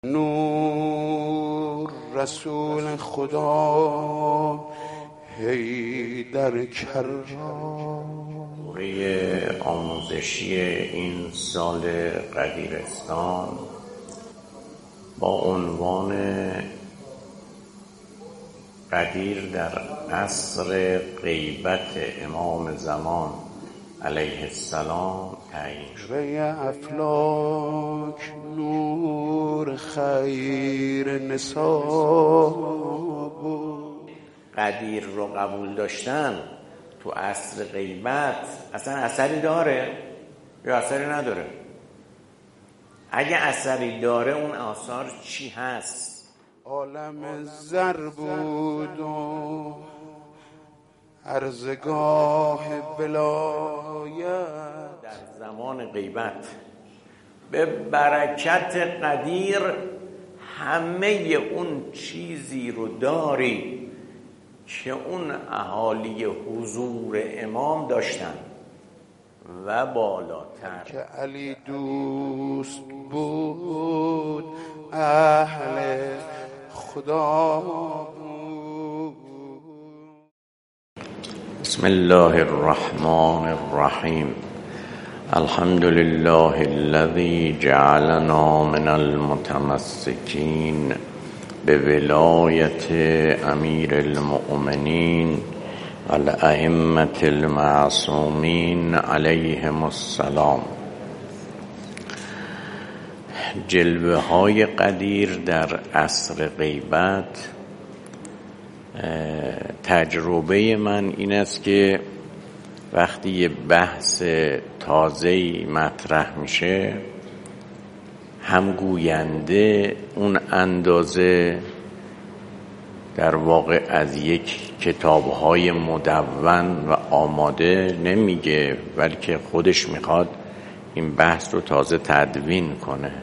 نور رسول خدا حیدر کرام. دوره آموزشی این سال قدیرستان با عنوان قدیر در عصر غیبت امام زمان علیه السلام تعیین شد. ری افلاک نور خیر نساب. قدیر رو قبول داشتن تو عصر غیبت اصلا اثری داره یا اثری نداره؟ اگه اثری داره اون آثار چی هست؟ عالم زر بود و ارزگاه ولایت. در زمان غیبت به برکت قدیر همه اون چیزی رو داری که اون اهالی حضور امام داشتن و بالاتر که علی دوست بود اهل خدا بود. بسم الله الرحمن الرحیم. الحمد لله الذي جعلنا من المتمسكين بولایت امیر المؤمنین الائمة المعصومین علیهم السلام. جلوه های قدیر در عصر غیبت، تجربه من این است که وقتی یه بحث تازه‌ای مطرح میشه، هم گوینده اون اندازه در واقع از یک کتاب‌های مدون و آماده نمیگه، بلکه خودش میخواد این بحث رو تازه تدوین کنه.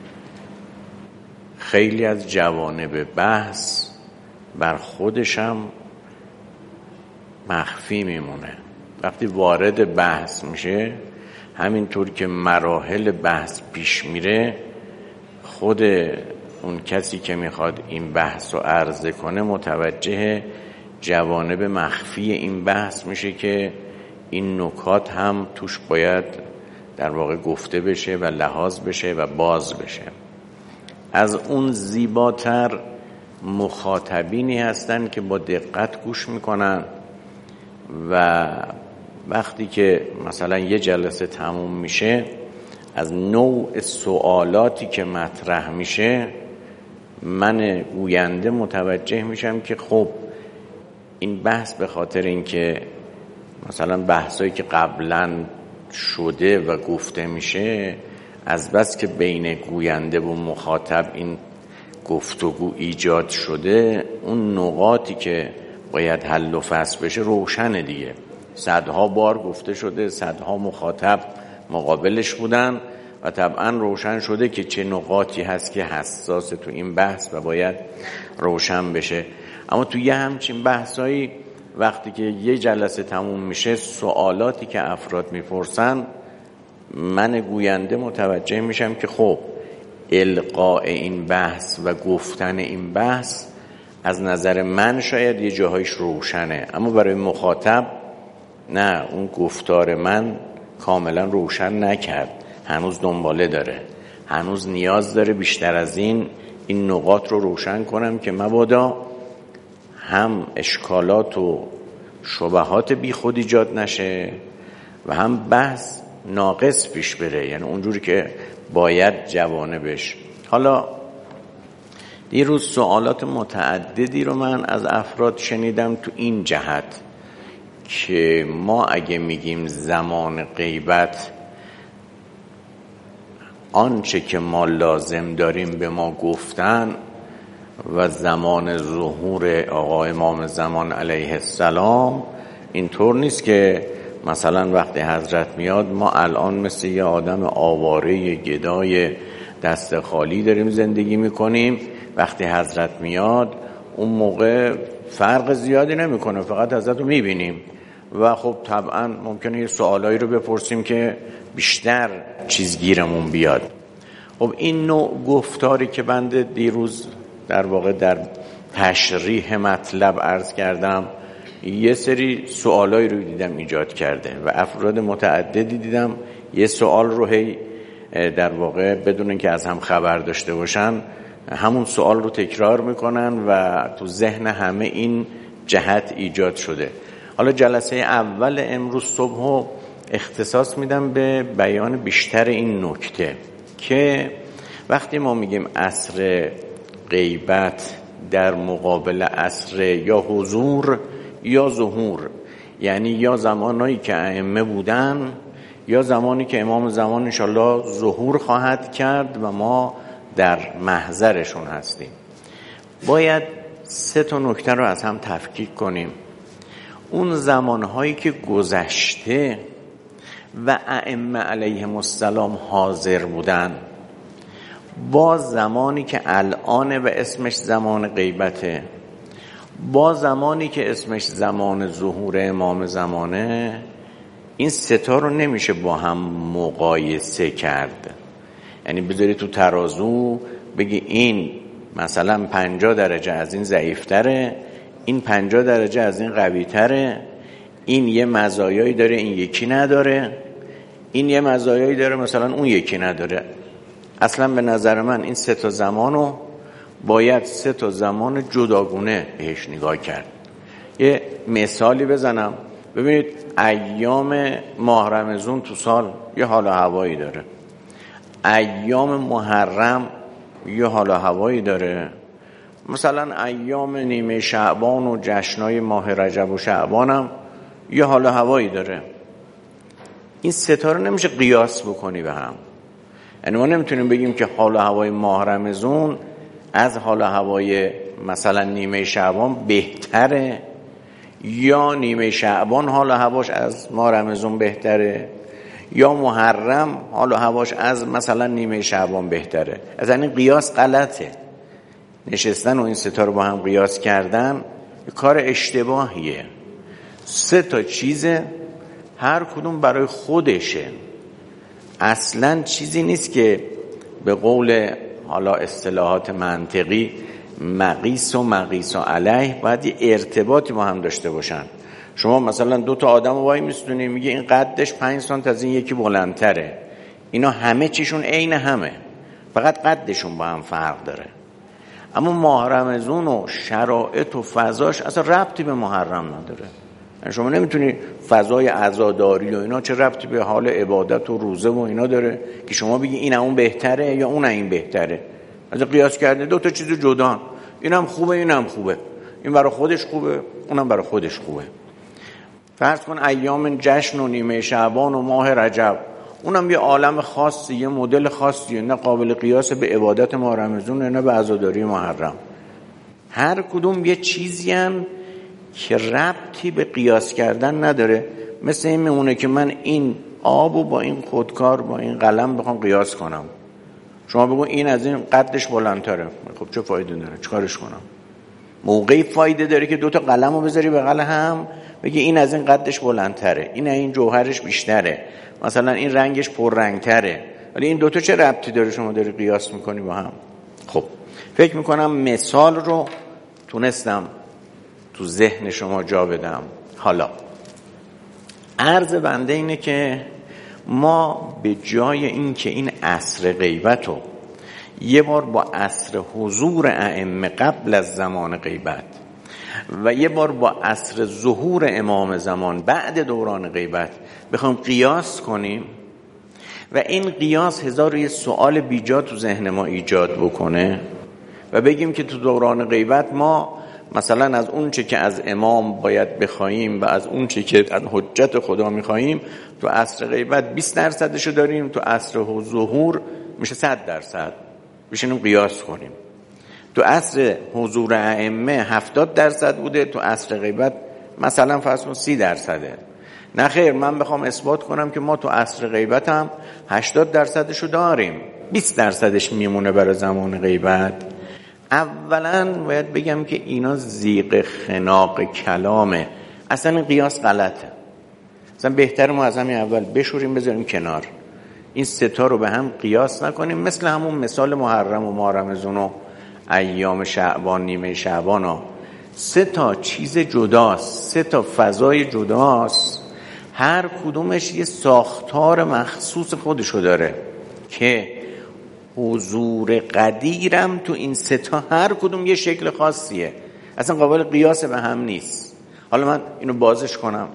خیلی از جوانب بحث بر خودش هم مخفی میمونه. وقتی وارد بحث میشه، همینطور که مراحل بحث پیش میره، خود اون کسی که میخواد این بحث رو عرضه کنه متوجه جوانب مخفی این بحث میشه که این نکات هم توش باید در واقع گفته بشه و لحاظ بشه و باز بشه. از اون زیباتر مخاطبینی هستن که با دقت گوش میکنن و وقتی که مثلا یه جلسه تموم میشه، از نوع سوالاتی که مطرح میشه من گوینده متوجه میشم که خب این بحث به خاطر اینکه مثلا بحثایی که قبلا شده و گفته میشه، از بس که بین گوینده و مخاطب این گفتگو ایجاد شده، اون نقاطی که باید حل و فصل بشه روشنه دیگه. صدها بار گفته شده، صدها مخاطب مقابلش بودن و طبعا روشن شده که چه نقاطی هست که حساس تو این بحث و باید روشن بشه. اما تو یه همچین بحثایی وقتی که یه جلسه تموم میشه، سوالاتی که افراد میپرسن، من گوینده متوجه میشم که خب القاء این بحث و گفتن این بحث از نظر من شاید یه جاهایش روشنه، اما برای مخاطب نه، اون گفتار من کاملا روشن نکرد، هنوز دنباله داره، هنوز نیاز داره بیشتر از این نقاط رو روشن کنم که مبادا هم اشکالات و شبهات بی خود ایجاد نشه و هم بحث ناقص پیش بره، یعنی اونجوری که باید جوانبش. حالا دیروز سوالات متعددی رو من از افراد شنیدم تو این جهت که ما اگه میگیم زمان غیبت، آنچه که ما لازم داریم به ما گفتن و زمان ظهور آقا امام زمان علیه السلام اینطور نیست که مثلا وقتی حضرت میاد ما الان مثل یه آدم آواره گدای دست خالی داریم زندگی میکنیم، وقتی حضرت میاد اون موقع فرق زیادی نمیکنه، فقط حضرت رو میبینیم و خب طبعا ممکنه یه سوالایی رو بپرسیم که بیشتر چیزگیرمون بیاد. خب این نوع گفتاری که بنده دیروز در واقع در تشریح مطلب عرض کردم، یه سری سوالایی رو دیدم ایجاد کرده و افراد متعددی دیدم یه سوال رو هی در واقع بدون اینکه از هم خبر داشته باشن همون سوال رو تکرار میکنن و تو ذهن همه این جهت ایجاد شده. حالا جلسه اول امروز صبح رو اختصاص میدم به بیان بیشتر این نکته که وقتی ما میگیم عصر غیبت در مقابل عصر یا حضور یا ظهور، یعنی یا زمانایی که ائمه بودن یا زمانی که امام زمان انشالله ظهور خواهد کرد و ما در محضرشون هستیم، باید 3 نکته رو از هم تفکیک کنیم. اون زمانهایی که گذشته و ائمه علیهم السلام حاضر بودن با زمانی که الان و اسمش زمان غیبته با زمانی که اسمش زمان ظهور امام زمانه، این 3 رو نمیشه با هم مقایسه کرد. یعنی بذاری تو ترازو بگی این مثلا 50 درجه از این ضعیفتره، این 50 درجه از این قویتره، این یه مزایایی داره این یکی نداره، این یه مزایایی داره مثلا اون یکی نداره. اصلا به نظر من این 3 زمانو باید 3 زمان جداگونه بهش نگاه کرد. یه مثالی بزنم، ببینید ایام ماه رمضان تو سال یه حال و هوایی داره، ایام محرم یه حال و هوایی داره، مثلا ایام نیمه شعبان و جشنای ماه رجب و شعبان هم یه حال و هوایی داره. این 3 رو نمیشه قیاس بکنی به هم. یعنی ما نمیتونیم بگیم که حال و هوای ماه رمضان از حال و هوای مثلا نیمه شعبان بهتره یا نیمه شعبان حال و هواش از ماه رمضان بهتره یا محرم حال و هواش از مثلا نیمه شعبان بهتره. از این قیاس غلطه. نشستن و این 3 رو با هم قیاس کردن کار اشتباهیه. 3 چیزه، هر کدوم برای خودشه، اصلا چیزی نیست که به قول حالا اصطلاحات منطقی مقیس و مقیس علیه باید یه ارتباطی با هم داشته باشن. شما مثلا 2 آدم وای میستونی میگه این قدش 5 سانت از این یکی بلندتره، اینا همه چیشون عین همه، فقط قدشون با هم فرق داره. اما ماه رمضان و شرایط و فضاش اصلا ربطی به محرم نداره. یعنی شما نمیتونی فضای عزاداری و اینا چه ربطی به حال عبادت و روزه و اینا داره که شما بگی این اون بهتره یا اون این بهتره. از قیاس کرده 2 چیز جدا، اینم خوبه اینم خوبه، این برای خودش خوبه اونم برای خودش خوبه. فرض کن ایام جشن و نیمه شعبان و ماه رجب، اونم یه عالم خاصی، یه مدل خاصیه، نه قابل قیاس به عبادت ماه رمضان نه به عزاداری محرم. هر کدوم یه چیزی هم که ربطی به قیاس کردن نداره. مثل این میمونه که من این آبو با این خودکار با این قلم بخوام قیاس کنم، شما بگو این از این قدش بلندتره، خب چه فایده داره، چیکارش کنم؟ موقعی فایده داره که 2 قلمو بذاری بغل هم بگی این از این قدش بلندتره، این جوهرش بیشتره، مثلا این رنگش پررنگتره، ولی این 2 چه ربطی داره شما داری قیاس میکنی با هم؟ خب فکر میکنم مثال رو تونستم تو ذهن شما جا بدم. حالا عرض بنده اینه که ما به جای این که این عصر غیبت رو یه بار با عصر حضور ائمه قبل از زمان غیبت و یه بار با عصر ظهور امام زمان بعد دوران غیبت بخوام قیاس کنیم و این قیاس 1001 سوال بیجا تو ذهن ما ایجاد بکنه و بگیم که تو دوران غیبت ما مثلا از اون چه که از امام باید بخوایم و از اون چه که از حجت خدا میخوایم تو عصر غیبت 20% داریم، تو عصر ظهور میشه 100%. بشینیم قیاس کنیم. تو عصر حضور ائمه 70% بوده، تو عصر غیبت مثلا فرض کن 30%. نه خیر، من بخوام اثبات کنم که ما تو عصر غیبت هم 80% داریم، 20% میمونه برای زمان غیبت. اولا باید بگم که اینا زیغ خناق کلامه، اصلا این قیاس غلطه. اصلا بهتر ما از همین اول بشوریم بذاریم کنار. این سه تا رو به هم قیاس نکنیم، مثل همون مثال محرم و ماه رمضان و ایام شعبان، نیمه شعبان ها. سه تا چیز جداست، سه تا فضای جداست، هر کدومش یه ساختار مخصوص خودشو داره که حضور قدیرم تو این سه تا هر کدوم یه شکل خاصیه، اصلا قابل قیاس به هم نیست. حالا من اینو بازش کنم.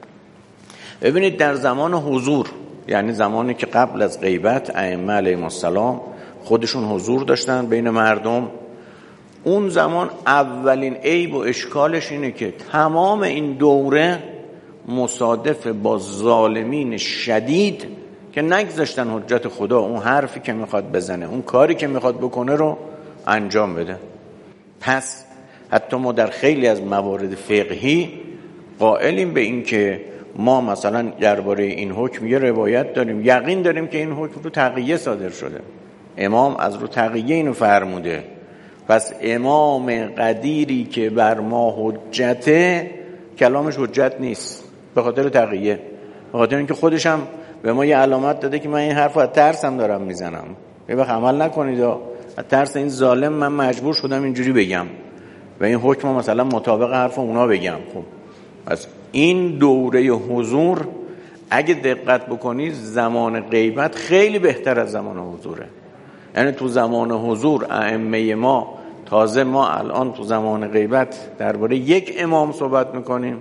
ببینید در زمان حضور، یعنی زمانی که قبل از غیبت ائمه علیهم السلام خودشون حضور داشتن بین مردم، اون زمان اولین عیب و اشکالش اینه که تمام این دوره مصادف با ظالمین شدید که نگذاشتن حجت خدا اون حرفی که میخواد بزنه، اون کاری که میخواد بکنه رو انجام بده. پس حتی ما در خیلی از موارد فقهی قائلیم به این که ما مثلا درباره این حکم یه روایت داریم، یقین داریم که این حکم رو تقیه صادر شده، امام از رو تقیه اینو فرموده، پس امام قدیری که بر ما حجته کلامش حجت نیست به خاطر تقیه، به خاطر اینکه خودش هم به ما یه علامت داده که من این حرف رو از ترسم دارم میزنم، یه وقت عمل نکنید از ترس این ظالم من مجبور شدم اینجوری بگم و این حکم مثلا مطابق حرف اونا بگم. خب از این دوره حضور اگه دقت بکنید زمان غیبت خیلی بهتر از زمان حضوره. یعنی تو زمان حضور ائمه ما، تازه ما الان تو زمان غیبت درباره یک امام صحبت میکنیم،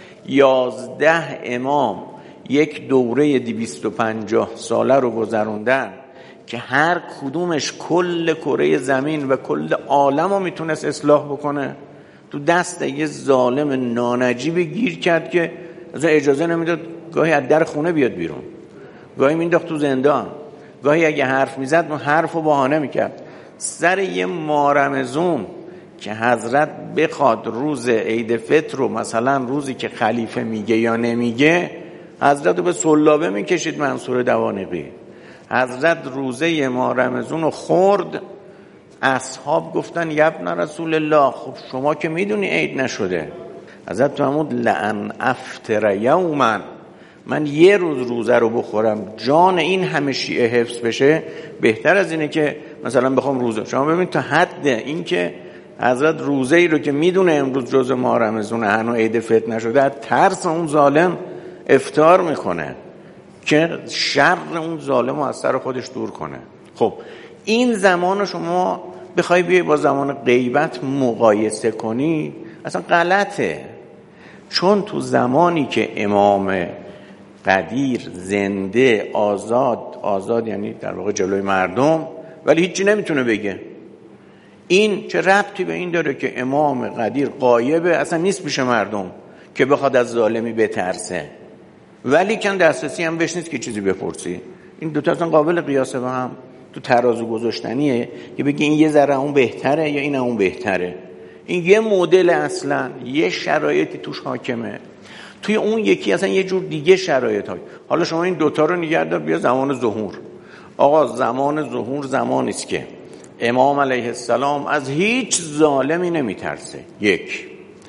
11 امام یک دوره 250 ساله رو گذروندن که هر کدومش کل کره زمین و کل عالم رو میتونست اصلاح بکنه، تو دست یه ظالم نانجیب گیر کرد که از اجازه نمیداد گاهی از در خونه بیاد بیرون، گاهی مینداخت تو زندان، گاهی اگه حرف میزد اون حرف رو بهانه میکرد. سر یه ماه رمضان که حضرت بخواد روز عید فطر رو مثلا روزی که خلیفه میگه یا نمیگه، حضرت رو به سلابه میکشید منصور دوانقی. حضرت روزه ماه رمضان رو خورد، اصحاب گفتن یا ابن رسول الله خب شما که میدونی عید نشده. حضرت فرمود لئن افطر یوما، من یه روز روزه رو بخورم جان این همه شیعه حفظ بشه بهتر از اینه که مثلا بخوام روزه. شما ببینید تا حد این که حضرت روزه ای رو که میدونه امروز جز ماه رمضان هنوز عید فطر نشده، ترس اون ظالم افطار میکنه که شر اون ظالم رو از سر خودش دور کنه. خب این زمان شما بخوای بیای با زمان غیبت مقایسه کنی اصلا غلطه، چون تو زمانی که امام قدیر زنده آزاد یعنی در واقع جلوی مردم ولی هیچی نمیتونه بگه، این چه ربطی به این داره که امام قدیر غایبه اصلا نیست پیش مردم که بخواد از ظالمی بترسه ولی کن دسترسی هم بهش نیست که چیزی بپرسی. این دوتا اصلا قابل قیاسه با هم، تو ترازو گذاشتنیه که بگی این یه ذره اون بهتره یا این اون بهتره. این یه مدل، اصلا یه شرایطی توش حاکمه، توی اون یکی اصلا یه جور دیگه شرایط های. حالا شما این دوتا رو نگه دار، بیا زمان ظهور. آقا زمان ظهور زمانی است که امام علیه السلام از هیچ ظالمی نمیترسه. یک،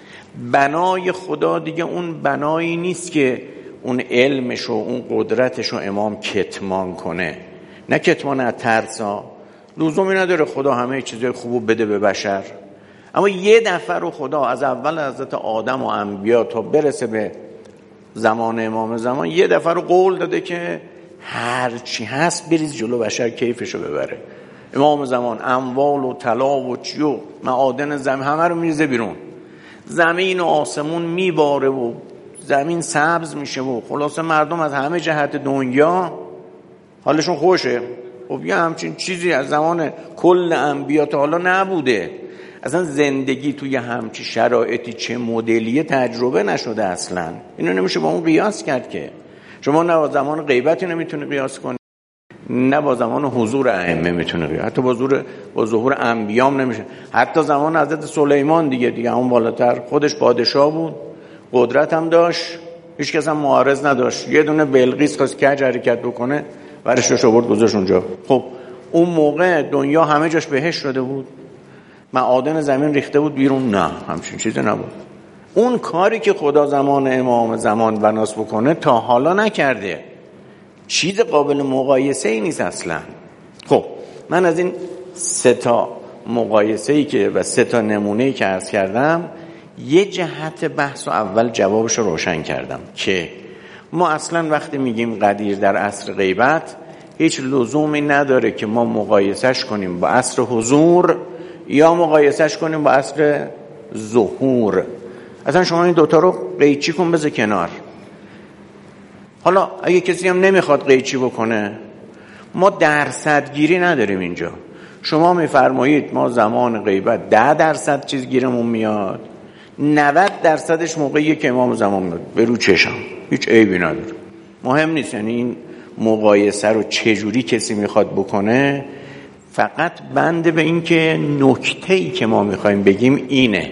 بنای خدا دیگه اون بنایی نیست که اون علمش و اون قدرتش رو امام کتمان کنه، نه کتمان از ترسا، لزومی نداره خدا همه چیزای خوبو بده به بشر. اما یه دفعه رو خدا از اول حضرت آدم و انبیا تا برسه به زمان امام زمان یه دفعه رو قول داده که هر چی هست بریز جلو بشر کیفشو ببره. امام زمان اموال و طلا و چی و معادن زمین همه رو میریزه بیرون، زمین و آسمون میباره و زمین سبز میشه و خلاصه مردم از همه جهت دنیا حالشون خوشه. خب یه همچین چیزی از زمان کل انبیا تا حالا نبوده. اصلا زندگی توی همچین شرایطی چه مدلیه تجربه نشده اصلا. اینو نمیشه با اون قیاس کرد که شما نه با زمان غیبتی نمیتونی قیاس کنی نه با زمان حضور ائمه میتونه قیاس، حتی با ظهور انبیام نمیشه. حتی زمان حضرت سلیمان دیگه اون بالاتر خودش پادشاه بود، قدرت هم داشت، هیچ کس هم معارض نداشت. یه دونه بلقیس خواست کج حرکت بکنه ورش رو آورد گذاشت اونجا. خب اون موقع دنیا همه جاش بهشت شده بود، معادن زمین ریخته بود بیرون، نه همچین چیزی نبود. اون کاری که خدا زمان امام زمان بناس بکنه تا حالا نکرده. چیز قابل مقایسه ای نیست اصلا. خب من از این 3 مقایسه ای که و 3 نمونه ای که عرض کردم یه جهت بحث و اول جوابش رو روشن کردم که ما اصلا وقتی میگیم قدیر در عصر غیبت هیچ لزومی نداره که ما مقایسش کنیم با عصر حضور یا مقایسش کنیم با عصر ظهور. اصلا شما این دوتا رو قیچی کن بذار کنار. حالا اگه کسی هم نمیخواد قیچی بکنه، ما درصدگیری نداریم اینجا. شما میفرمایید ما زمان غیبت 10% چیز گیرمون میاد، 90% موقعیه که امام زمان میاد به رو چشم، هیچ عیبی نداره، مهم نیست. یعنی این مقایسه رو چجوری کسی میخواد بکنه فقط بنده به این که نکته‌ای که ما میخوایم بگیم اینه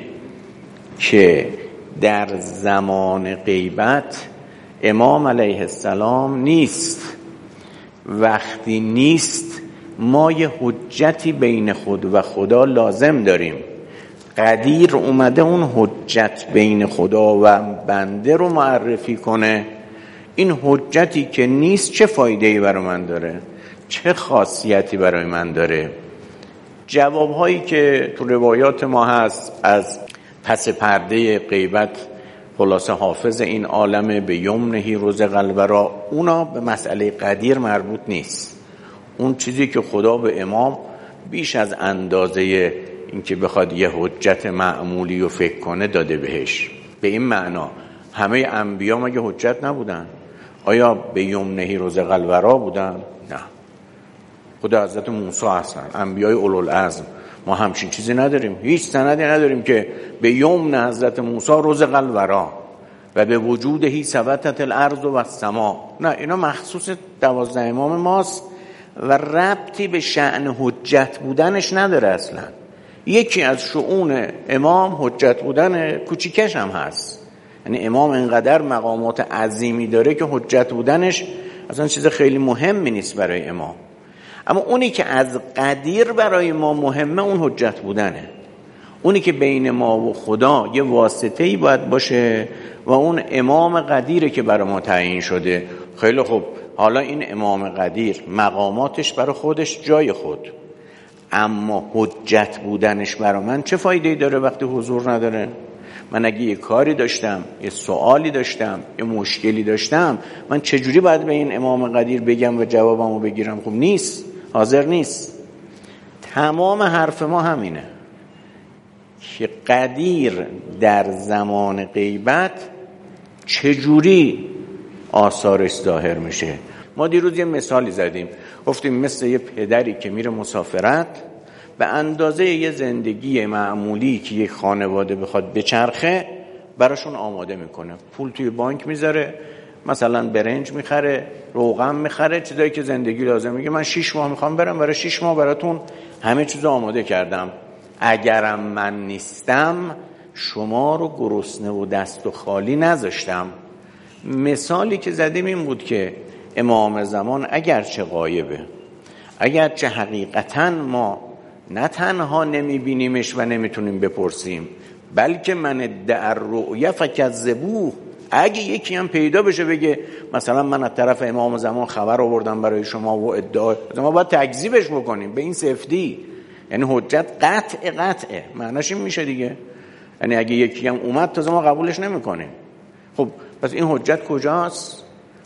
که در زمان غیبت امام علیه السلام نیست. وقتی نیست ما یه حجتی بین خود و خدا لازم داریم. قدیر اومده اون حجت بین خدا و بنده رو معرفی کنه. این حجتی که نیست چه فایده‌ای برای من داره؟ چه خاصیتی برای من داره؟ جوابهایی که تو روایات ما هست از پس پرده غیبت، خلاصه حافظ این عالمه به یمنهی رزق الورا، اونا به مسئله قدیر مربوط نیست. اون چیزی که خدا به امام بیش از اندازه اینکه بخواد یه حجت معمولی رو فکر کنه داده بهش. به این معنا همه انبیا مگه حجت نبودن؟ آیا به یمنهی رزق الورا بودن؟ نه. خود حضرت موسی هستن، انبیای اولوالعزم. ما همچین چیزی نداریم، هیچ سندی نداریم که به یمن حضرت موسی رزق الورا و به وجودهی ثبتت الارض و السما. نه، اینا مخصوص 12 امام ماست و ربطی به شأن حجت بودنش نداره اصلا. یکی از شؤون امام حجت بودن کوچیکش هم هست. یعنی امام اینقدر مقامات عظیمی داره که حجت بودنش اصلا چیز خیلی مهمی نیست برای امام. اما اونی که از قدیر برای ما مهمه اون حجت بودنه. اونی که بین ما و خدا یه واسطه‌ای باید باشه و اون امام قدیره که برای ما تعیین شده. خیلی خوب، حالا این امام قدیر مقاماتش برای خودش جای خود، اما حجت بودنش برای من چه فایده‌ای داره وقتی حضور نداره؟ من اگه یه کاری داشتم، یه سوالی داشتم، یه مشکلی داشتم، من چجوری باید به این امام قدیر بگم و جوابمو بگیرم؟ خب نیست، حاضر نیست. تمام حرف ما همینه که قدیر در زمان غیبت چجوری آثارش ظاهر میشه. ما دیروز یه مثالی زدیم، گفتیم مثل یه پدری که میره مسافرت، به اندازه یه زندگی معمولی که یک خانواده بخواد بچرخه براشون آماده میکنه. پول توی بانک میذاره، مثلا برنج میخره، روغن میخره، چیزایی که زندگی لازم. میگه من 6 ماه میخوام برم، برای 6 ماه براتون همه چیزو آماده کردم، اگرم من نیستم شما رو گرسنه و دست و خالی نذاشتم. مثالی که زدیم این بود که امام زمان اگرچه غایبه، اگرچه حقیقتا ما نه تنها نمیبینیمش و نمیتونیم بپرسیم، بلکه من ادعی الرؤیا فکذبوه، اگه یکی هم پیدا بشه بگه مثلا من از طرف امام زمان خبر آوردم برای شما و ادعا، ما باید تکذیبش بکنیم به این سفتی. یعنی حجت قطعه معناش این میشه دیگه. یعنی اگه یکی هم اومد تازه ما قبولش نمیکنیم. خب پس این حجت کجاست؟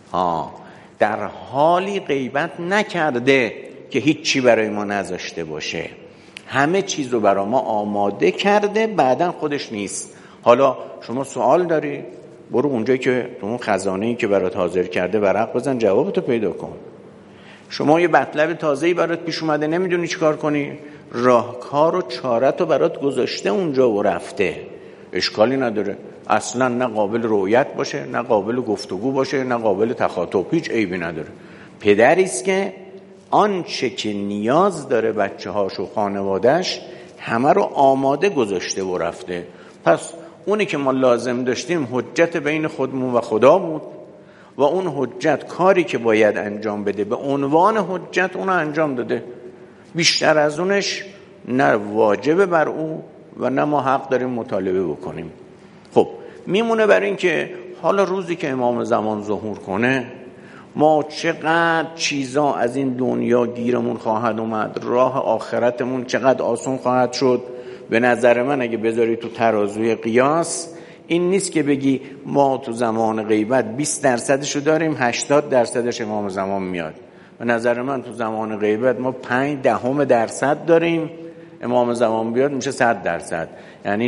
در حالی غیبت نکرده که هیچی برای ما نذاشته باشه، همه چیز رو برای ما آماده کرده، بعدن خودش نیست. حالا شما سوال داری، برو اونجایی که تو اون خزانه‌ای که برات حاضر کرده ورق بزن، جوابتو پیدا کن. شما یه مطلب تازه‌ای برات پیش اومده، نمیدونی چیکار کنی، راهکار و چاره‌تو برات گذاشته اونجا و رفته، اشکالی نداره. اصلا نه قابل رؤیت باشه، نه قابل گفتگو باشه، نه قابل تخاطب، هیچ عیبی نداره. پدری است که آنچه که نیاز داره بچه‌هاش و خانواده‌اش همه رو آماده گذاشته و رفته. پس اونی که ما لازم داشتیم حجت بین خودمون و خدا بود و اون حجت کاری که باید انجام بده به عنوان حجت اونو انجام داده. بیشتر از اونش نه واجبه بر او و نه ما حق داریم مطالبه بکنیم. خب میمونه بر این که حالا روزی که امام زمان ظهور کنه، ما چقدر چیزا از این دنیا گیرمون خواهد اومد، راه آخرتمون چقدر آسان خواهد شد. به نظر من اگه بذاری تو ترازوی قیاس، این نیست که بگی ما تو زمان غیبت 20% داریم 80% امام زمان میاد. به نظر من تو زمان غیبت ما 0.5% داریم، امام زمان بیاد میشه 100%. یعنی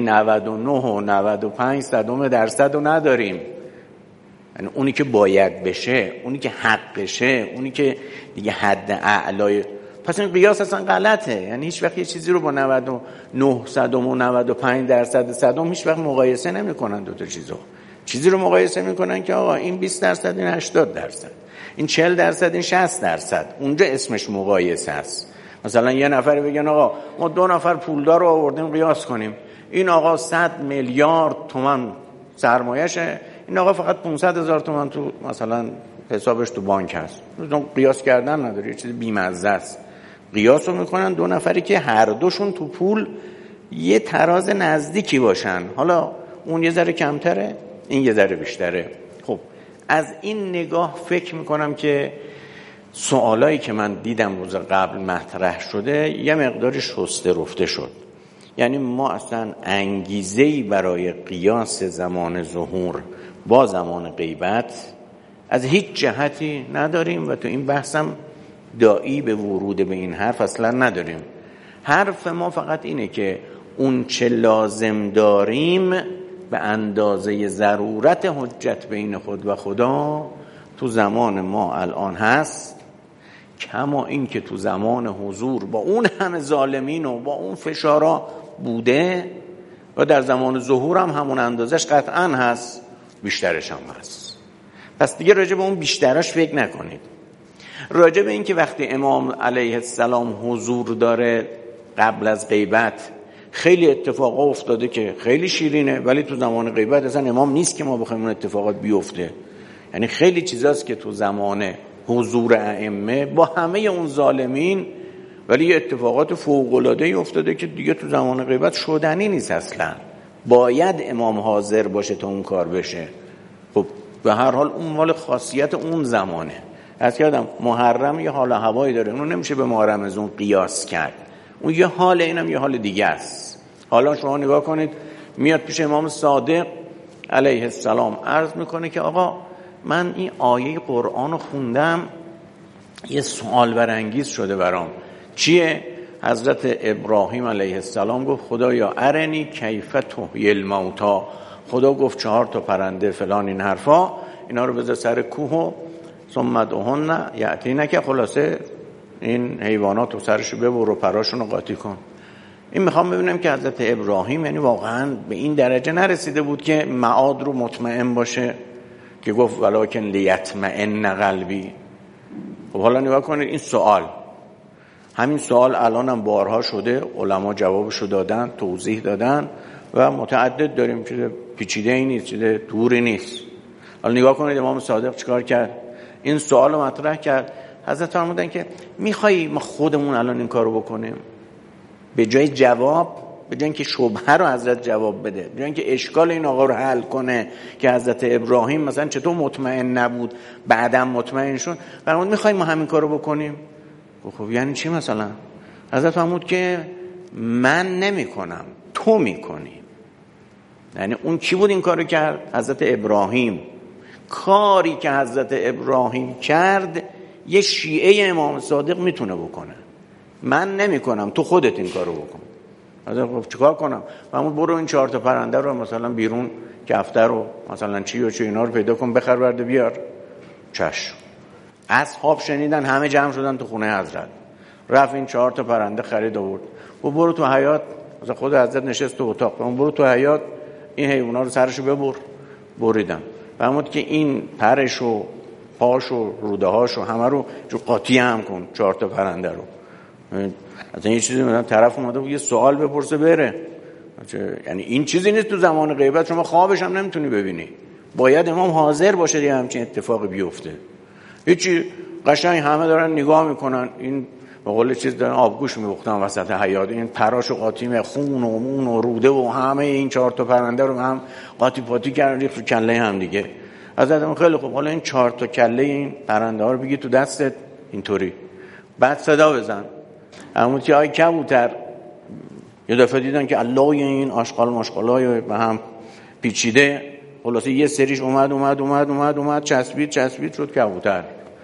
99.95% رو نداریم. یعنی اونی که باید بشه، اونی که حقشه، اونی که دیگه حد اعلای. پس این قیاس اصلا غلطه. یعنی هیچ وقت یه چیزی رو با 99.95% صدم هیچ وقت مقایسه نمی‌کنن. دو تا چیزی رو مقایسه می‌کنن که آقا این 20% این 80%، این 40% این 60%. اونجا اسمش مقایسه است. مثلا یه نفر بگن آقا ما 2 نفر پولدار رو آوردیم قیاس کنیم، این آقا 100 میلیارد تومان سرمایه‌شه، این آقا فقط 500,000 تومان تو مثلا حسابش تو بانک هست. قیاس کردن نداره، یه چیز بی‌مزه است. قیاس رو میکنن 2 نفری که هر دوشون تو پول یه تراز نزدیکی باشن، حالا اون یه ذره کمتره این یه ذره بیشتره. خب از این نگاه فکر میکنم که سوالایی که من دیدم روز قبل مطرح شده یه مقداری شسته رفته شد. یعنی ما اصلا انگیزه‌ای برای قیاس زمان ظهور با زمان غیبت از هیچ جهتی نداریم و تو این بحثم داعی به ورود به این حرف اصلا نداریم. حرف ما فقط اینه که اون چه لازم داریم به اندازه ضرورت حجت بین خود و خدا تو زمان ما الان هست، کما این که تو زمان حضور با اون همه ظالمین و با اون فشارا بوده و در زمان ظهور هم همون اندازش قطعا هست، بیشترش هم هست. پس دیگه راجع به اون بیشتراش فکر نکنید. راجع به این که وقتی امام علیه السلام حضور داره قبل از غیبت خیلی اتفاقا افتاده که خیلی شیرینه، ولی تو زمان غیبت اصلا امام نیست که ما بخوایم اون اتفاقات بیفته. یعنی خیلی چیزاست که تو زمان حضور ائمه با همه اون ظالمین ولی یه اتفاقات فوق‌العاده‌ای افتاده که دیگه تو زمان غیبت شدنی نیست اصلا. باید امام حاضر باشه تا اون کار بشه. خب به هر حال اون مال خاصیت اون زمانه. از یادم محرم یه حال هوایی داره، اونو نمیشه به ماه رمضان قیاس کرد. اون یه حال، اینم یه حال دیگه است. حالا شما نگاه کنید، میاد پیش امام صادق علیه السلام عرض میکنه که آقا من این آیه قرآن رو خوندم، یه سوال برانگیز شده برام. چیه؟ حضرت ابراهیم علیه السلام گفت خدایا ارنی کیف تحیی الموتی. خدا گفت 4 تا پرنده فلان این حرفا، اینا رو بذار سر کوه و ثم ادعوهن یأتینک. خلاصه این حیوانات رو سرشو ببر و پراشون رو قاطی کن. این میخوام ببینم که حضرت ابراهیم یعنی واقعا به این درجه نرسیده بود که معاد رو مطمئن باشه که گفت ولکن لیطمئن قلبی. خب حالا نگاه کنید این سوال، همین سوال الان هم بارها شده، علما جوابشو دادن، توضیح دادن و متعدد داریم، چیز پیچیده ای نیست، چیز دوری نیست. حالا نگاه کنید امام صادق چیکار کرد؟ این سوال رو مطرح کرد. حضرت فرمودن که میخوایی ما خودمون الان این کارو بکنیم؟ به جای جواب، به جای اینکه شبهه رو حضرت جواب بده، به جای اینکه اشکال این آقا رو حل کنه که حضرت ابراهیم مثلا چطور مطمئن نبود بعدم مطمئن شد، فرمود میخوایی ما همین کارو بکنیم؟ خب یعنی چی مثلا؟ حضرت فرمود که من نمی کنم، تو میکنی. یعنی اون کی بود این کارو کرد؟ حضرت ابراهیم. کاری که حضرت ابراهیم کرد یه شیعه امام صادق میتونه بکنه. من نمی کنم، تو خودت این کارو بکن. حضرت گفت چیکار کنم؟ فرمود برو این 4 تا پرنده رو مثلا بیرون کفتر رو مثلا چی و چی اینا رو پیدا کن، بخر برده بیار. چشم. اصحاب شنیدن، همه جمع شدن تو خونه حضرت. رفت این 4 تا پرنده خرید آورد. و برو تو حیاط، مثلا خود حضرت نشست تو اتاق، اون برو تو حیاط این حیونا رو سرشو ببر. بریدم. فرمود که این پرش و پاش و روده هاش و همه رو جو قاطی هم کن، 4 تا پرنده رو. اصلا یه چیزی مثلا طرف اومده بود یه سوال بپرسه بره. یعنی این چیزی نیست تو زمان غیبت شما خوابش هم نمیتونی ببینی. باید امام حاضر باشه یه همچین اتفاقی بیفته. هیچی قشنگ همه دارن نگاه میکنن، این به قول چیز دارن آبگوش میبختن وسط حیاط، این پراش و قاطی خون و مون و روده و همه این 4 تا پرنده رو هم قاطی پاتی کردن ریخت رو کله هم دیگه. حضرت خیلی خوب، حالا این 4 تا کله این پرنده ها رو بگی تو دستت اینطوری، بعد صدا بزن. همون که آی کبوتر، یه دفعه دیدن که الله این آشغال ماشغالای به هم پیچیده، خلاصه یه سریش اومد چسبید شد کبوتر.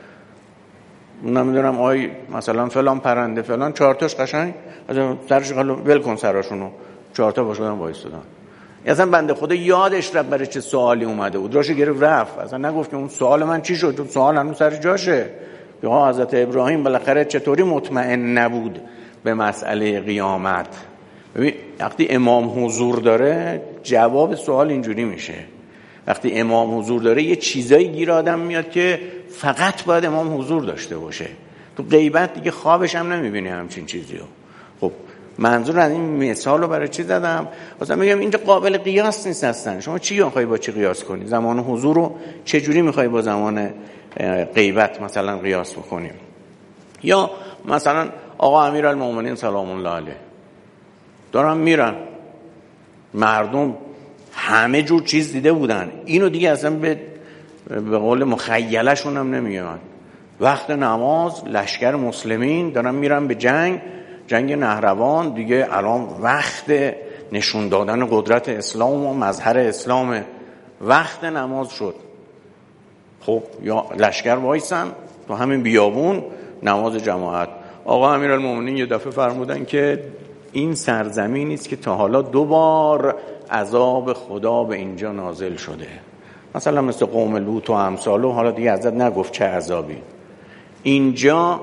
نمیدونم آی مثلا فلان پرنده فلان 4 تاش قشنگ از سرش ول کن سراشونو 4 تا باشدن وایسادن. اصلا بنده خدا یادش رفت برای چه سوالی اومده بود، راشو گرفت رفت، اصلا نگفت که اون سوال من چی شد، چون سوال هنوز سر جاشه. یا حضرت ابراهیم بالاخره چطوری مطمئن نبود به مسئله قیامت. ببین وقتی امام حضور داره جواب سوال اینجوری میشه. وقتی امام حضور داره یه چیزایی گیر آدم میاد که فقط باید امام حضور داشته باشه. تو غیبت دیگه خوابش هم نمیبینی همچین چیزی رو. خب منظور از این مثال رو برای چی زدم؟ مثلا میگم اینجا قابل قیاس نیست هستن. شما چی میخوای با چی قیاس کنی؟ زمان حضور رو چه جوری میخوای با زمان غیبت مثلا قیاس بکنیم؟ یا مثلا آقا امیرالمومنین سلام الله علیه دارن میرن، مردم همه جور چیز دیده بودن، اینو دیگه اصلا به قول مخیلشون هم نمیاد. وقت نماز لشکر مسلمین دارن میرن به جنگ نهروان، دیگه الان وقت نشون دادن قدرت اسلام و مظهر اسلام، وقت نماز شد. خب یا لشکر وایسن تو همین بیابون نماز جماعت. آقا امیرالمومنین یه دفعه فرمودن که این سرزمینی است که تا حالا 2 بار عذاب خدا به اینجا نازل شده، مثلا مثل قوم لوط و امثال، و حالا دیگه حضرت نگفت چه عذابی. اینجا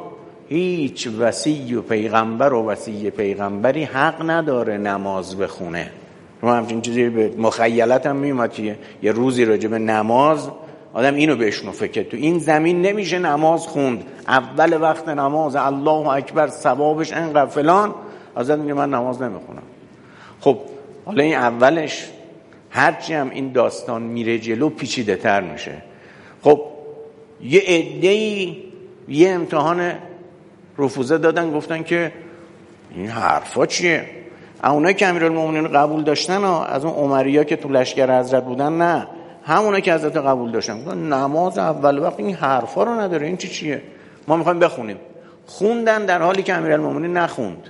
هیچ وصی و پیغمبر و وصی پیغمبری حق نداره نماز بخونه. ما همچین چیزی به مخیلت هم میومد که یه روزی راجع به نماز آدم اینو بشنفه که تو این زمین نمیشه نماز خوند، اول وقت نماز الله اکبر ثوابش انقدر فلان، حضرت میگه من نماز نمیخونم. خب حالا این اولش هرچی هم این داستان میره جلو پیچیده تر میشه. خب یه عده‌ای یه امتحان رفوزه دادن، گفتن که این حرفا چیه؟ اونایی که امیرالمومنین قبول داشتن از اون عمریا که تو لشکر حضرت بودن، نه همونایی که حضرت قبول داشتن گفتن نماز اول وقت این حرفا رو نداره، این چیه؟ ما میخوایم بخونیم. خوندن در حالی که امیرالمومنین نخوند.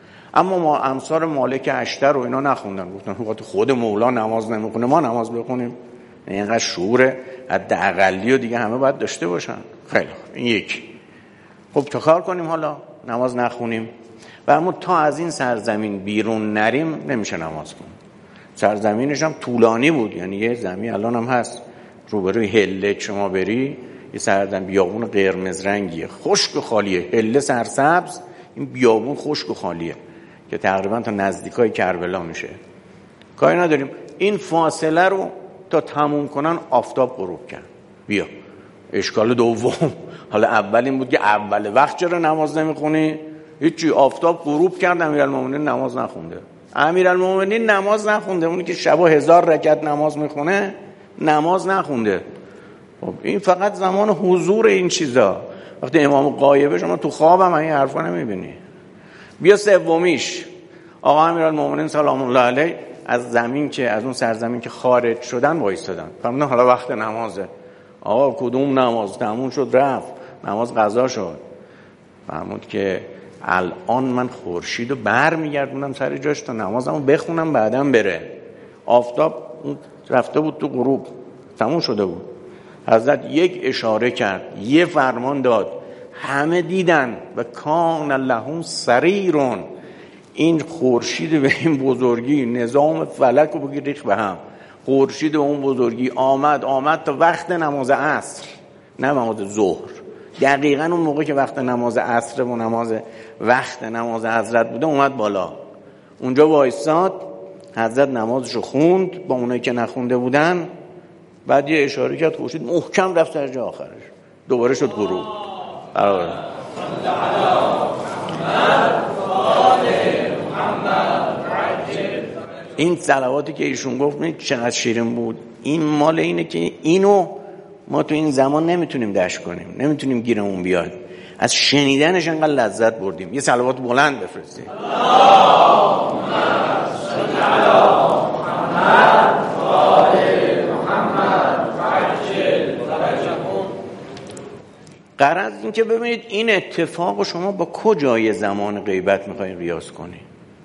اما ما امثال مالک اشتر و اینا نخوندن، گفتن خود مولا نماز نمیخونه ما نماز بخونیم؟ اینقدر شعور حداقلی و دیگه همه باید داشته باشن. خیلی خوب، این یک. خب چه کار کنیم حالا؟ نماز نخونیم؟ و اما تا از این سرزمین بیرون نریم نمیشه نماز کنیم. سرزمینش هم طولانی بود، یعنی یه زمین الان هم هست روبروی هله شما بری، یه سرزمین بیابون قرمز رنگیه، خشک و خالیه، هله سرسبز، این بیابون خشک و خالیه که تقریبا تا نزدیکای کربلا میشه. کاری نداریم، این فاصله رو تا تموم کنن آفتاب غروب کرد. بیا اشکال دوم، حالا اول این بود که اول وقت چرا نماز نمیخونی؟ هیچی، آفتاب غروب کرد امیرالمومنین نماز نخونده. امیرالمومنین نماز نخونده، اونی که شبا 1000 رکعت نماز میخونه نماز نخونده. خب این فقط زمان حضور این چیزا. وقتی امام غایبه شما تو خواب هم این حرفا نمیبینی. بیا سومیش، آقا امیرالمومنین سلام الله علیه از زمین که از اون سرزمین که خارج شدن وایستادن، فرمودن حالا وقت نمازه. آقا کدوم نماز؟ تموم شد رفت، نماز قضا شد. فرمود که الان من خورشیدو برمیگردونم سر جاش تا نمازمو بخونم بعدم بره. آفتاب رفته بود تو غروب، تموم شده بود. حضرت یک اشاره کرد، یه فرمان داد، همه دیدن و کان لهم سریرون. این خورشید به این بزرگی، نظام فلک رو بگیر ریخ به هم، خورشید به اون بزرگی آمد تا وقت نماز عصر، نه نماز ظهر، دقیقاً اون موقع که وقت نماز عصر و وقت نماز حضرت بوده اومد بالا، اونجا وایساد. حضرت نمازشو خوند با اونایی که نخونده بودن، بعد یه اشاره کرد، خورشید محکم رفت سر جا آخرش، دوباره شد غروب. این صلواتی که ایشون گفت چقدر شیرین بود. این مال اینه که اینو ما تو این زمان نمیتونیم دشت کنیم، نمیتونیم گیرمون بیاد. از شنیدنش انقدر لذت بردیم. یه صلوات بلند بفرستید. اللهم صل علی محمد و آل محمد و عجل اینکه ببینید این اتفاق شما با کجای زمان غیبت میخواین قیاس کنی.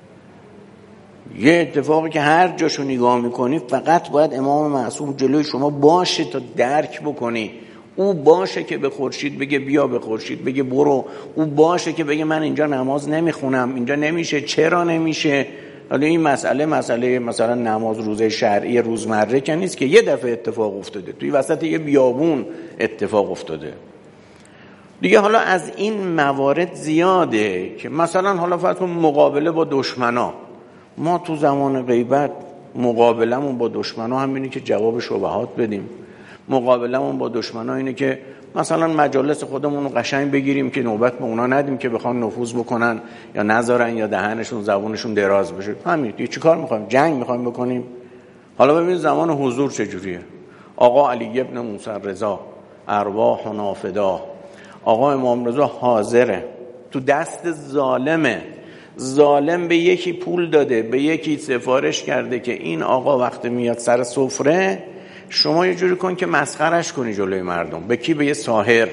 یه اتفاقی که هر جاشو نگاه میکنی فقط باید امام معصوم جلوی شما باشه تا درک بکنی. او باشه که به خورشید بگه بیا، به خورشید بگه برو. او باشه که بگه من اینجا نماز نمیخونم، اینجا نمیشه. چرا نمیشه؟ حالا این مسئله مثلا نماز روزه شرعی روزمره که نیست که یه دفعه اتفاق افتاده، توی وسط یه بیابون اتفاق افتاده دیگه. حالا از این موارد زیاده که مثلا حالا فرض کن مقابله با دشمنا. ما تو زمان غیبت مقابلمون با دشمنا همینه که جواب شبهات بدیم. مقابلمون با دشمنا اینه که مثلا مجالس خودمون رو قشنگ بگیریم که نوبت به اونا ندیم که بخوان نفوذ بکنن یا نذارن یا دهنشون زبونشون دراز بشه. همین دیگه. چیکار می‌خوایم؟ جنگ می‌خوایم بکنیم؟ حالا ببینید زمان حضور چجوریه. آقا علی ابن موسی رضا ارواح نافدا، آقا امام رضا حاضره، تو دست ظالمه. ظالم به یکی پول داده، به یکی سفارش کرده که این آقا وقتی میاد سر سفره شما یه جوری کن که مسخرش کنی جلوی مردم. به کی؟ به یه ساحر.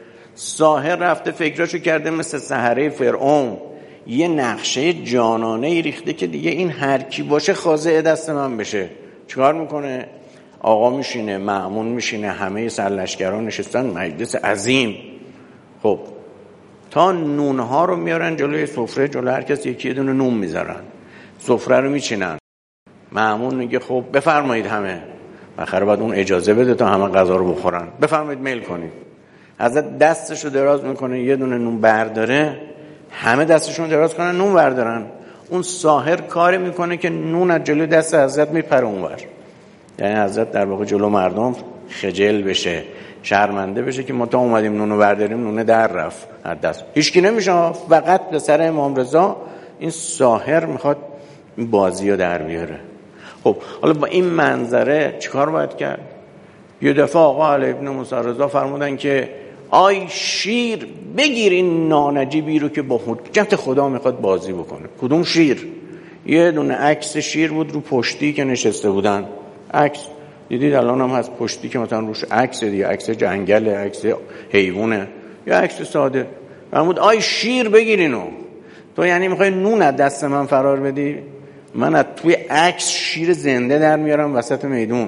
ساحر رفته فکراشو کرده مثل سحره فرعون، یه نقشه جانانه ریخته که دیگه این هر کی باشه خاضع دست من بشه. چیکار میکنه؟ آقا میشینه، مأمون میشینه، همه سرلشکران نشستن، مجلس عظیم. خب تا نونها رو میارن جلوی سفره، جلو هر کس یکی دونه نون میذارن، سفره رو میچینن. مأمون میگه خب بفرمایید همه. آخر بعد اون اجازه بده تا همه غذا رو بخورن. بفرمایید میل کنید. حضرت دستشو دراز میکنه، یه دونه نون برداره، همه دستشون دراز کنن نون بردارن. اون ساحر کاری میکنه که نون از جلوی دست حضرت میپره اونور. یعنی حضرت در واقع جلو مردم خجل بشه، شرمنده بشه که ما تا اومدیم نونو برداریم نونه در رفت هر دست. هیچکی نمیشه، فقط به سر امام رضا این ساحر میخواد این بازی رو در بیاره. خب حالا با این منظره چیکار باید کرد؟ یه دفعه آقا علی ابن موسی رضا فرمودن که آی شیر بگیر این نانجیبی رو که با حجت خدا میخواد بازی بکنه. کدوم شیر؟ یه دونه عکس شیر بود رو پشتی که نشسته بودن. عکس دیدید الان هم هست پشتی که مثلا روش عکس دیگه، عکس جنگل، عکس حیوانه یا عکس ساده. فرمود آی شیر بگیر اینو. تو یعنی میخوای نون از دست من فرار بدی؟ من از توی عکس شیر زنده در میارم وسط میدون،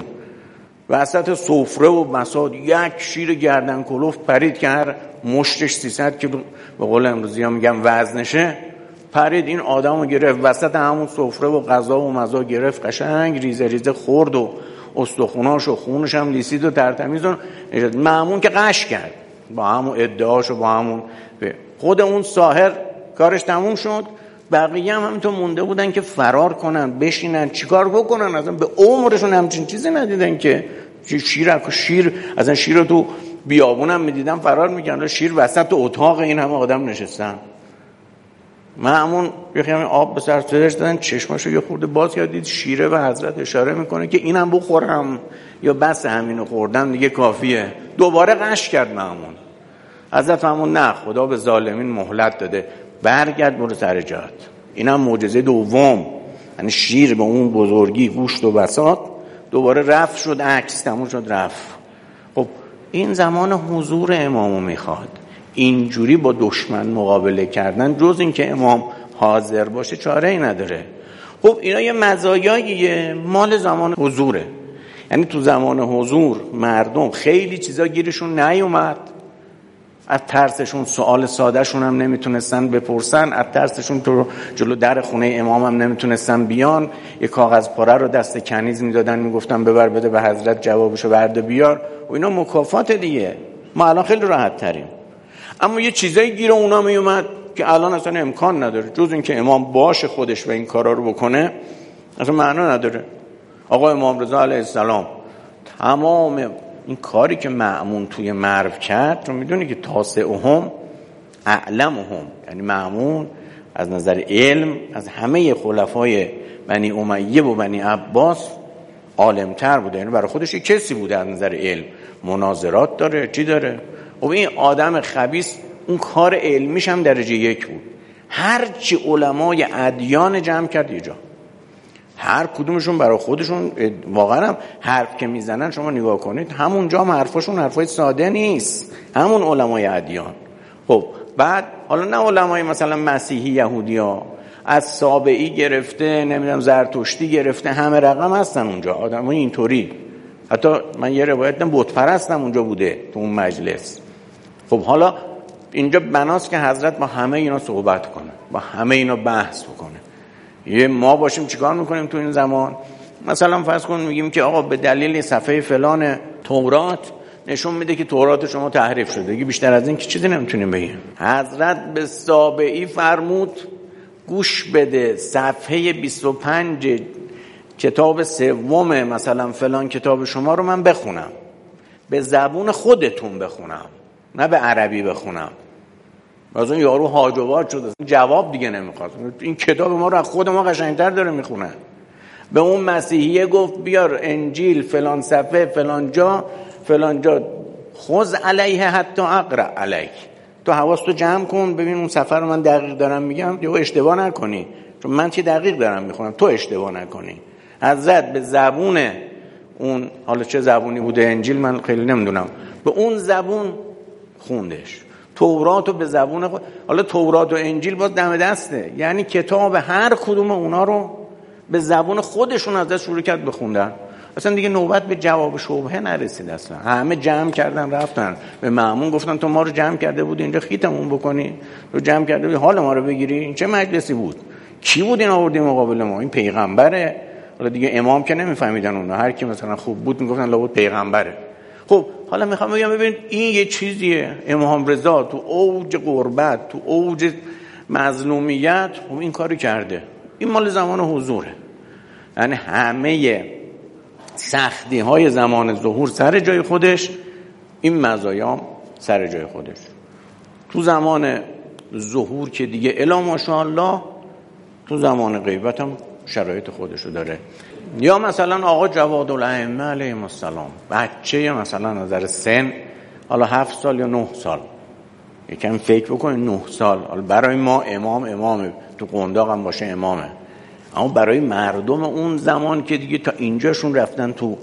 وسط سفره و مساد. یک شیر گردن کلوف پرید که هر مشتش 300 کیلو به قول امروزی ها میگم وزنشه، پرید این آدم رو گرفت وسط همون سفره و غذا و مزا گرفت، قشنگ ریزه ریزه خورد و استخوناش و خونش هم لیسید و ترتمیز. مأمون که قش کرد با همون ادعاش و با همون خود اون ساحر کارش تموم شد. بقیه هم همینطور مونده بودن که فرار کنن، بشینن، چیکار بکنن. اصلا به عمرشون همچین چیزی ندیدن که شیر اصلا شیر رو تو بیابون هم میدیدن فرار میکنن، شیر وسط اتاق این همه آدم نشستن. مأمون یه خیلی آب به سر سرش دادن، چشماشو یه خورده باز کرد، دید شیره و حضرت اشاره میکنه که اینم بخورم یا بس همینو خوردم دیگه کافیه. دوباره قش کرد مأمون. حضرت فرمود نه، خدا به ظالمین مهلت داده، برگرد برو سر جات. اینم معجزه دوم، یعنی شیر به اون بزرگی گوشت و بساط دوباره رفت شد، عکس تموم شد رفت. خب این زمان حضور امامو میخواد. اینجوری با دشمن مقابله کردن جز این که امام حاضر باشه چاره ای نداره. خب اینا یه مزایاییه مال زمان حضوره. یعنی تو زمان حضور مردم خیلی چیزا گیرشون نیومد، از ترسشون سوال سادهشون هم نمیتونستن بپرسن، از ترسشون تو جلو در خونه امام هم نمیتونستن بیان. یه کاغذ پاره رو دست کنیز میدادن، میگفتن ببر بده به حضرت جوابشو برده بیار و اینا مکافات دیگه. ما الان خیلی راحت تریم. اما یه چیزایی گیر اونا میومد که الان اصلا امکان نداره، جز این که امام باشه خودش و این کارا رو بکنه اصلا معنا نداره. آقا امام رضا علیه السلام تمام این کاری که مأمون توی مرو کرد رو میدونی که تاسعهم اعلمهم، یعنی مأمون از نظر علم از همه خلفای بنی امیه و بنی عباس عالمتر بوده. یعنی برای خودش یک کسی بوده از نظر علم، مناظرات داره، چی داره. و این آدم خبیث اون کار علمیش هم درجه 1 بود. هرچی علمای ادیان جمع کرد یه جا، هر کدومشون برای خودشون واقعا هم حرف که میزنن شما نگاه کنید همونجا هم حرفاشون حرفای ساده نیست. همون علمای ادیان خب بعد حالا نه علمای مثلا مسیحی یهودی ها، از سابعی گرفته نمیدونم زرتشتی گرفته، همه رقم هستن اونجا آدمای اینطوری. حتی من یه روایت دیدم بت پرستم اونجا بوده تو اون مجلس. خب حالا اینجا بناست که حضرت با همه اینا صحبت کنه، با همه اینا بحث بکنه. یه ما باشیم چیکار میکنیم تو این زمان؟ مثلا فرض کن میگیم که آقا به دلیل صفحه فلان تورات نشون میده که تورات شما تحریف شده. دیگه بیشتر از این که چیزی نمیتونیم بگیم. حضرت به سابعی فرمود گوش بده، صفحه 25 کتاب سوم مثلا فلان کتاب شما رو من بخونم، به زبون خودتون بخونم، نه به عربی بخونم. از اون یارو حاجوات شده، جواب دیگه نمیخواد. این کتاب ما رو از خود ما قشنگتر داره میخونه. به اون مسیحیه گفت بیار انجیل فلان صفحه فلان جا خذ علیه حتی اقرا علیک. تو حواستو جمع کن ببین اون صفحه رو من دقیق دارم میگم یا اشتباه نکنی، چون من چی دقیق دارم میخونم، تو اشتباه نکنی. حضرت به زبون اون، حالا چه زبونی بوده انجیل من خیلی نمیدونم، به اون زبون خوندش. تورات رو به زبون حالا تورات و انجیل باز دم دسته، یعنی کتاب هر کدوم اونا رو به زبون خودشون ازش شروع کرد بخوندن. اصلا دیگه نوبت به جواب شبهه نرسید. اصلا همه جمع کردن رفتن به مأمون گفتن تو ما رو جمع کرده بود اینجا خیتمون بکنی، رو جمع کرده بود حال ما رو بگیری. این چه مجلسی بود؟ کی بود این آوردی مقابل ما؟ این پیغمبره. حالا دیگه امام که نمیفهمیدن اونا، هر کی مثلا خوب بود میگفتن لابد پیغمبره. خب حالا میخوام بگم ببین این یه چیزیه. امام رضا تو اوج غربت، تو اوج مظلومیت این کارو کرده. این مال زمان حضوره، یعنی همه سختی های زمان ظهور سر جای خودش، این مزایام سر جای خودش. تو زمان ظهور که دیگه الا ماشاءالله، تو زمان غیبت هم شرایط خودشو داره. یا مثلا آقا جواد الائمه علیهم السلام، بچه مثلا نظر سن حالا 7 سال یا 9 سال، یکم فکر بکنید 9 سال، حالا برای ما امامه، تو قنداق هم باشه امامه، اما برای مردم اون زمان که دیگه تا اینجاشون رفتن تو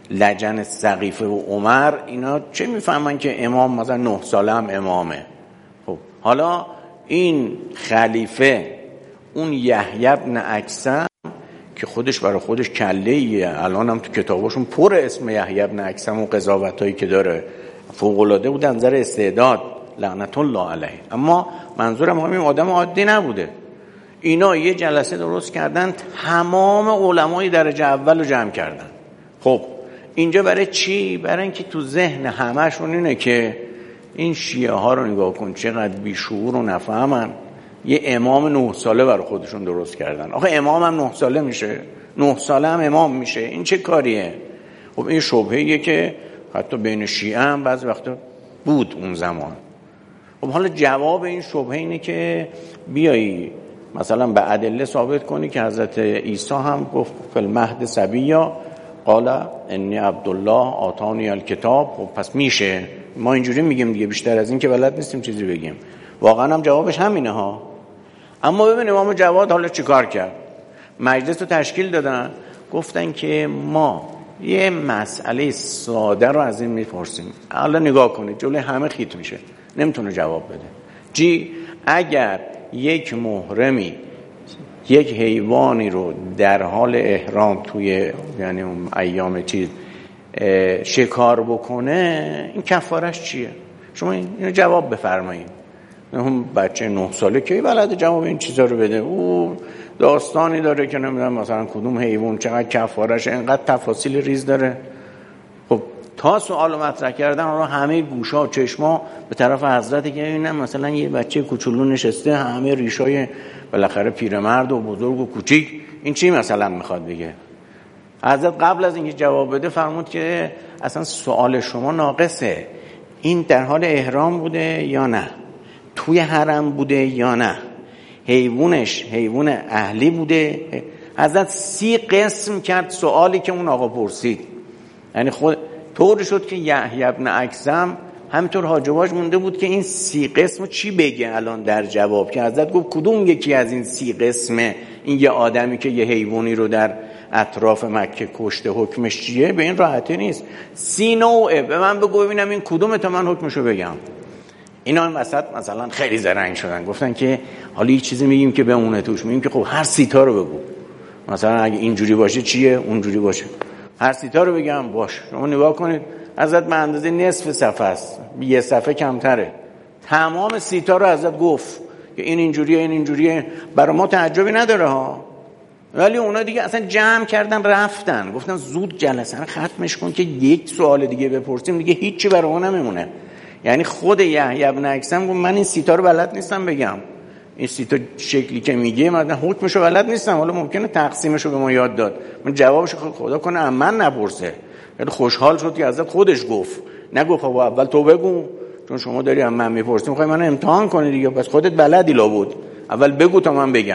لجن سقیفه و عمر، اینا چه میفهمن که امام مثلا 9 ساله هم امامه؟ خب حالا این خلیفه اون یحیی بن اکثم که خودش برای خودش کله‌ایه، الان هم تو کتاباشون پر اسم یحیی بن اکثم و قضاوتایی که داره، فوق‌العاده بود از نظر استعداد لعنت الله علیه. اما منظورم همین آدم عادی نبوده. اینا یه جلسه درست کردن، تمام علمای درجه اول رو جمع کردن. خب اینجا برای چی؟ برای اینکه تو ذهن همه‌شون اینه که این شیعه ها رو نگاه کن چقدر بیشعور و نفهمن، یه امام 9 ساله برای خودشون درست کردن. آخه امام هم 9 ساله میشه، 9 ساله هم امام میشه، این چه کاریه؟ خب این شبهه‌ایه که حتی بین شیعه هم بعضی وقتا بود اون زمان. خب حالا جواب این شبهه اینه که بیایی مثلا به ادله ثابت کنی که حضرت عیسی هم گفت فی المهد صبیا قال انی عبدالله آتانی الکتاب. خب پس میشه، ما اینجوری میگیم دیگه، بیشتر از این که بلد نیستیم چیزی بگیم. واقعا هم جوابش همینه ها. اما ببینیم امام جواد حالا چیکار کرد. مجلس رو تشکیل دادن، گفتن که ما یه مسئله ساده رو از این میپرسیم، حالا نگاه کنید جلوی همه خیت میشه، نمیتونه جواب بده. اگر یک محرمی یک حیوانی رو در حال احرام توی یعنی اون ایام شکار بکنه، این کفارش چیه؟ شما اینو جواب بفرمایید. اون بچه 9 ساله که بلده جواب این چیزا رو بده؟ او داستانی داره که نمیدونم مثلا کدوم حیوان چقدر کفارش، اینقدر تفاصیل ریز داره. خب تا سوال مطرح کردن رو همه گوشا و چشما به طرف حضرت که اینم مثلا یه بچه کوچولو نشسته، همه ریشای بالاخره پیرمرد و بزرگ و کوچیک، این چی مثلا میخواد بگه؟ حضرت قبل از اینکه جواب بده فرمود که اصلا سوال شما ناقصه. این در حال احرام بوده یا نه؟ توی حرم بوده یا نه؟ حیوانش حیوان اهلی بوده؟ حضرت 30 قسم کرد سوالی که اون آقا پرسید. یعنی خود طوری شد که یحیی بن اکثم همینطور حاجباش مونده بود که این 30 قسم چی بگه الان در جواب، که حضرت گفت کدوم یکی از این 30 قسمه؟ این یه آدمی که یه حیوانی رو در اطراف مکه کشته حکمش چیه؟ به این راحتی نیست. 30 نوعه، به من بگو ببینم این کدومه تا من حکمشو بگم. اینا این وسط مثلا خیلی زرنگ شدن، گفتن که حالا یه چیزی میگیم که بمونه توش، میگیم که خب هر سیتا رو بگو، مثلا اگه اینجوری باشه چیه، اونجوری باشه، هر سیتا رو بگم باش. شما نگاه کنید ازت به اندازه نصف صفحه است، یه صفحه کمتره، تمام سیتا رو ازت گفت که این اینجوریه این اینجوریه. برای ما تعجبی نداره ها، ولی اونا دیگه اصلا جمع کردن رفتن، گفتن زود جلسه رو ختمش کن که یک سوال دیگه بپرسیم، دیگه هیچی برای ما نمیمونه. یعنی خود یحیی بن اکثم گفت من این سیتا رو بلد نیستم بگم، این سیتا شکلی که میگه من حکمشو بلد نیستم، حالا ممکنه تقسیمشو به ما یاد داد، من جوابشو خدا کنه من نپرسه. خیلی خوشحال شد که ازت خودش گفت، نگفت بابا اول تو بگو، چون شما داری از من میپرسی میخوای منو امتحان کنی دیگه، پس خودت بلدی لابد، اول بگو تا من بگم.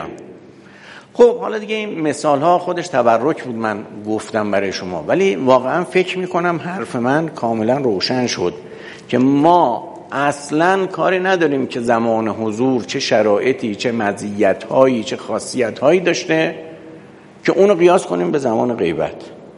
خب حالا دیگه این مثال ها خودش تبرک بود من گفتم برای شما، ولی واقعا فکر میکنم حرف من کاملا روشن شد که ما اصلا کاری نداریم که زمان حضور چه شرایطی، چه مزیت‌هایی، چه خاصیت‌هایی داشته که اونو قیاس کنیم به زمان غیبت.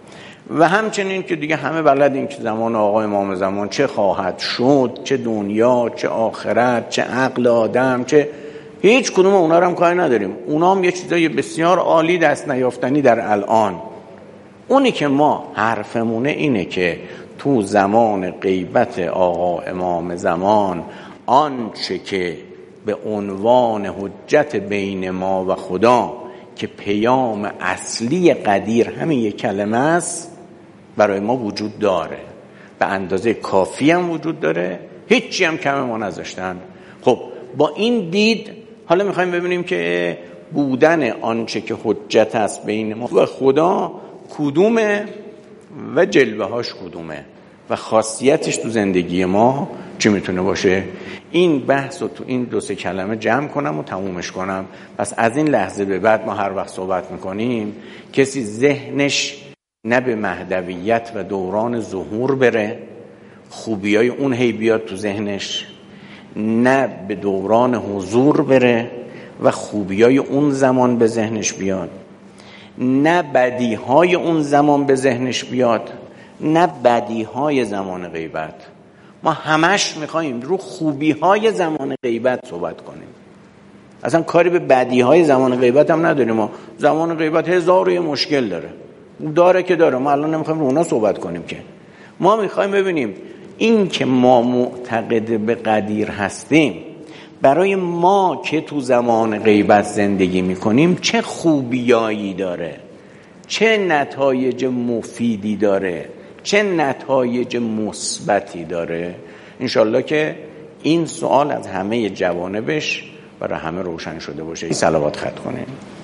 و همچنین که دیگه همه بلدیم که زمان آقا امام زمان چه خواهد شد، چه دنیا، چه آخرت، چه عقل آدم، چه هیچ کدوم اونا رو هم کاری نداریم. اونا هم یه چیزای بسیار عالی دست نیافتنی در الان. اونی که ما حرفمونه اینه که تو زمان غیبت آقا امام زمان آنچه که به عنوان حجت بین ما و خدا که پیام اصلی قدیر همین یک کلمه است برای ما وجود داره، به اندازه کافی هم وجود داره، هیچی هم کم ما نذاشتن. خب با این دید حالا میخوایم ببینیم که بودن آنچه که حجت است بین ما و خدا کدومه و جلوه هاش کدومه و خاصیتش تو زندگی ما چی میتونه باشه. این بحث رو تو این 2-3 کلمه جمع کنم و تمومش کنم. پس از این لحظه به بعد ما هر وقت صحبت میکنیم کسی ذهنش نه به مهدویت و دوران ظهور بره، خوبیای اون هی بیاد تو ذهنش، نه به دوران حضور بره و خوبیای اون زمان به ذهنش بیاد، نه بدیهای اون زمان به ذهنش بیاد، نه بدیهای زمان غیبت. ما همش میخواییم رو خوبیهای زمان غیبت صحبت کنیم، اصلا کاری به بدیهای زمان غیبت هم نداریم. ما زمان غیبت هزار و مشکل داره که داره، ما الان نمیخوایم رو اونا صحبت کنیم که ما میخوایم ببینیم این که ما معتقد به قدیر هستیم برای ما که تو زمان غیبت زندگی میکنیم چه خوبیایی داره، چه نتایج مفیدی داره، چه نتایج مثبتی داره. انشالله که این سوال از همه جوانبش برای همه روشن شده باشه. صلوات ختم کنیم.